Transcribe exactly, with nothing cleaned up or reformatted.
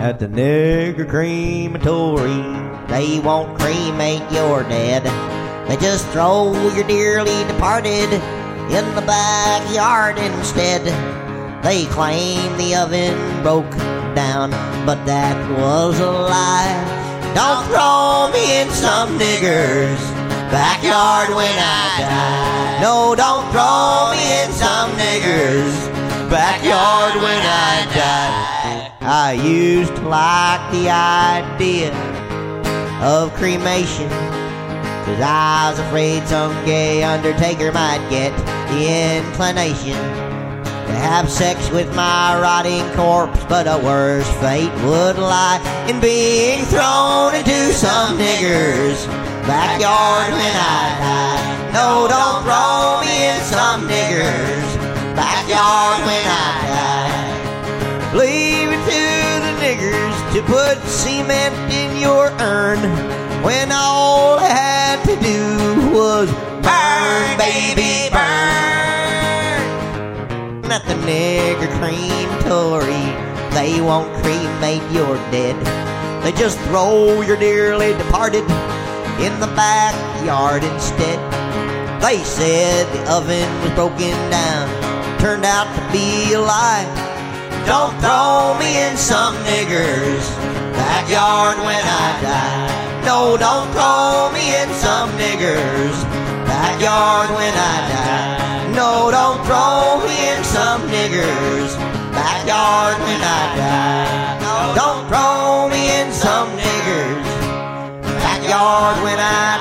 at the nigger crematory. They won't cremate your dead. They just throw your dearly departed in the backyard instead. They claim the oven broke down, but that was a lie. Don't throw me in some nigger's backyard when I die. No, don't throw me in some nigger's backyard when I die. I used to like the idea of cremation, 'cause I was afraid some gay undertaker might get the inclination to have sex with my rotting corpse. But a worse fate would lie in being thrown into some nigger's backyard when I die. No, don't throw me in some nigger's backyard when I die. Leave it to the niggers to put cement in your urn, when all I had to do was burn, baby, burn. At the nigger crematory, they won't cremate your dead. They just throw your dearly departed in the backyard instead. They said the oven was broken down, turned out to be a lie. Don't throw me in some nigger's backyard when I die. No, don't throw me in some nigger's backyard when I die. No, don't throw me in some nigger's backyard when I die. No, don't throw me in some nigger's backyard when I